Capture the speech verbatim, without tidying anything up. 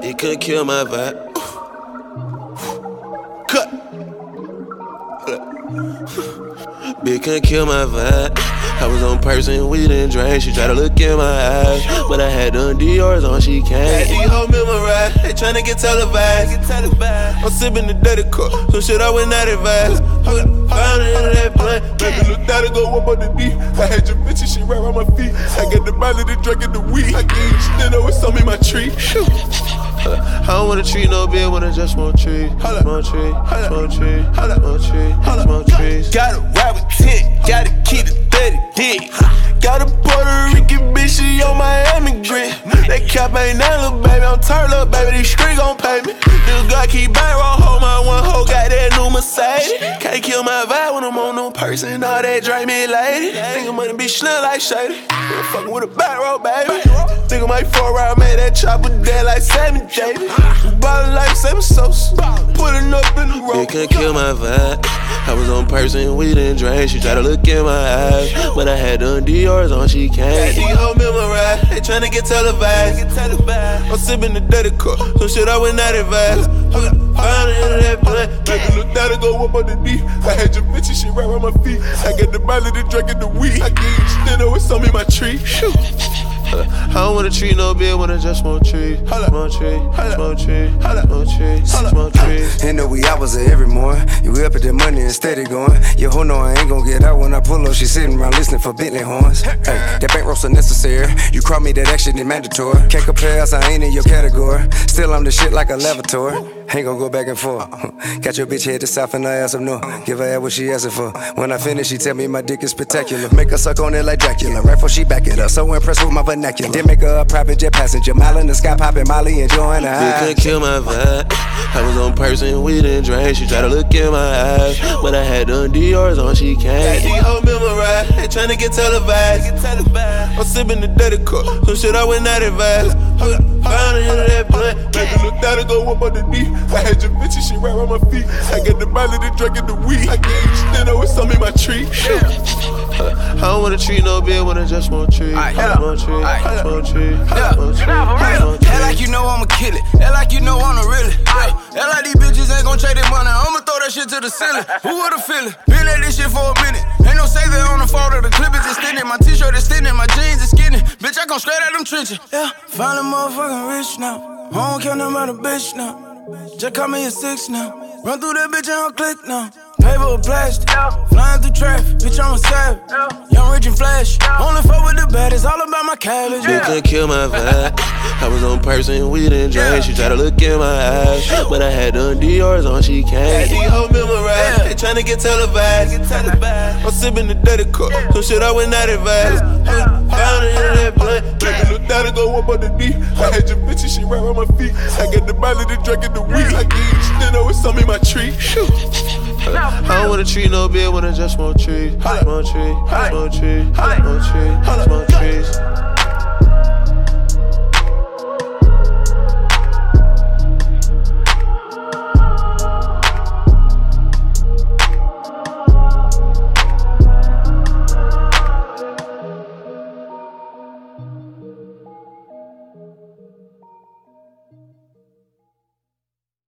It couldn't kill my vibe. Cut. Bitch couldn't kill my vibe. I was on person, we didn't drink. She tried to look in my eyes, but I had done Dior's on, she came. Had these hoes memorized, they tryna get televised. I'm sipping the dirty cup, some shit I would not advise. Found it in that blunt, baby look down and go up on the D. I had your bitch and she right around my feet. I got the bottle, the drink, and the weed. I gave you shit, know it's on me, my tree. I don't wanna treat no bitch when I just want trees. Smoke trees, smoke trees, smoke trees, smoke trees. Gotta ride with ten, gotta keep the thirty dick. Got a Puerto Rican bitch, she on Miami grit. That cap ain't that little baby, I'm turned up, baby, these streets gon' pay me. This guy keep bang roll, hold my one hoe, got that new Mercedes. Can't kill my vibe when I'm on no person, all that drink me lady. Nigga money be slim like shady. Nigga fucking with a back roll, baby. Nigga might four round, made that chopper dead like Sammy Davis. Ballin' like Sammy Sosa, putting up in the road. It couldn't kill my vibe. I was on person, we didn't drink. She tried to look in my eyes, but I had done Dior's on, she came. Had these hoes memorized, they tryna get televised. I'm sipping the dirty cup, some shit I would not advise. Found it in that blunt, baby look down and go up on the D. I had your bitch and she right around my feet. I got the bottle, the drink, and the weed. I gave you shit, know it's on me, my tree. Shoot. I don't wanna treat no bitch when I just want trees. Smoke trees, smoke trees, smoke trees, smoke trees. You know we opposite every morning. You up at the money and steady going. Your hoe know I ain't gon' get out when I pull up. She sitting around listening for Bentley horns. Hey, that bank roast are necessary. You call me that action is mandatory. Can't compare us, I ain't in your category. Still I'm the shit like a lavatory. Ain't gon' go back and forth. Got your bitch head to south and I ask her no. Give her ass what she asking for. When I finish, she tell me my dick is spectacular. Make her suck on it like Dracula. Right before she back it up. So impressed with my vernacular. Then make her a private jet passenger. Mile in the sky, popping Molly, enjoying the high. It couldn't kill my vibe. I was on person, we didn't drink. She tried to look in my eyes, but I had done Dior's on, she came. Had these hoes memorized, they tryna get televised. I'm sipping the dirty cup, some shit I would not advise. Found it in that blunt, baby look down and go up on the D. I had your bitch and she right around my feet. I got the bottle, the drink, and the weed. I gave you shit, know it's on me, my tree. Shoot. I don't wanna treat no bitch when I just want trees. Smoke trees, smoke trees, smoke trees, smoke trees. Act like you know I'ma kill it. Act like you know I'm the realest. Act like these bitches ain't gon' trade their money. I'ma throw that shit to the ceiling. Who would've feel it? Been at this shit for a minute. Ain't no savior on the fault of the clip is extended. My t-shirt extended, my jeans is skinny. Bitch, I come straight out them trenches. Yeah, finally motherfucking rich now. I don't care nothing about a bitch now. Just call me a six now. Run through that bitch and I'll click now. Paper or plastic, flying through traffic, bitch, I'm a savage. Young, rich, and flash. Only fuck with the baddest, all about my cabbage. It couldn't kill my vibe. I was on person, we didn't drink. She tried to look in my eyes, but I had done Dior's on, she came. Had these hoes memorized, they tryna get televised. I'm sipping the dirty cup, some shit I would not advise. Found it in that blunt, baby look down and go up on the D. I had your bitch and she right around my feet. I got the bottle, the drink, and the weed. I gave you shit, know it's on me, my tree. Shoot. I don't wanna treat no bitch when I just want trees. Smoke trees, smoke trees, smoke trees, smoke trees.